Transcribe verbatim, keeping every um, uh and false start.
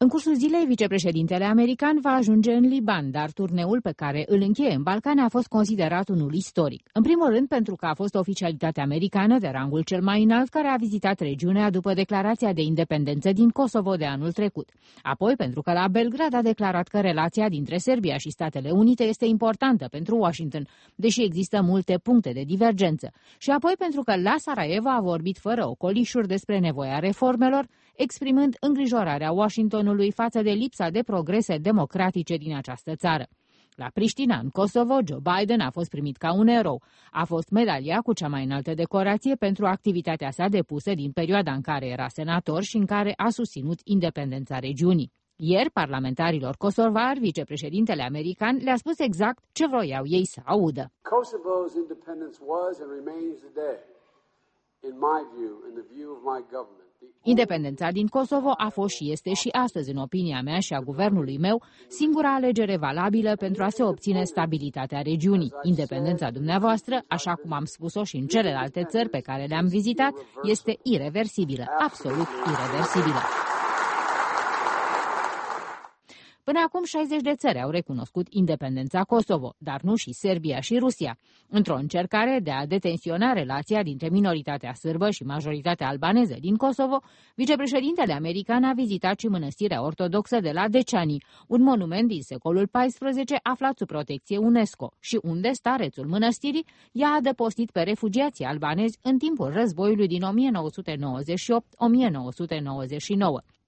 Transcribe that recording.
În cursul zilei, vicepreședintele american va ajunge în Liban, dar turneul pe care îl încheie în Balcani a fost considerat unul istoric. În primul rând pentru că a fost oficialitatea americană de rangul cel mai înalt care a vizitat regiunea după declarația de independență din Kosovo de anul trecut. Apoi pentru că la Belgrad a declarat că relația dintre Serbia și Statele Unite este importantă pentru Washington, deși există multe puncte de divergență. Și apoi pentru că la Sarajevo a vorbit fără ocolișuri despre nevoia reformelor, exprimând îngrijorarea Washingtonului față de lipsa de progrese democratice din această țară. La Priștina, în Kosovo, Joe Biden a fost primit ca un erou. A fost medalia cu cea mai înaltă decorație pentru activitatea sa depusă din perioada în care era senator și în care a susținut independența regiunii. Ieri, parlamentarilor kosovari, vicepreședintele american le-a spus exact ce vroiau ei să audă. Kosovo's independence was and remains today, in my view, in the view of my government. Independența din Kosovo a fost și este și astăzi, în opinia mea și a guvernului meu, singura alegere valabilă pentru a se obține stabilitatea regiunii. Independența dumneavoastră, așa cum am spus-o și în celelalte țări pe care le-am vizitat, este ireversibilă, absolut ireversibilă. Până acum șaizeci de țări au recunoscut independența Kosovo, dar nu și Serbia și Rusia. Într-o încercare de a detensiona relația dintre minoritatea sârbă și majoritatea albaneză din Kosovo, vicepreședintele american a vizitat și mănăstirea ortodoxă de la Deceani, un monument din secolul paisprezece aflat sub protecție UNESCO și unde starețul mănăstirii i-a adăpostit pe refugiații albanezi în timpul războiului din o mie nouă sute nouăzeci și opt - o mie nouă sute nouăzeci și nouă.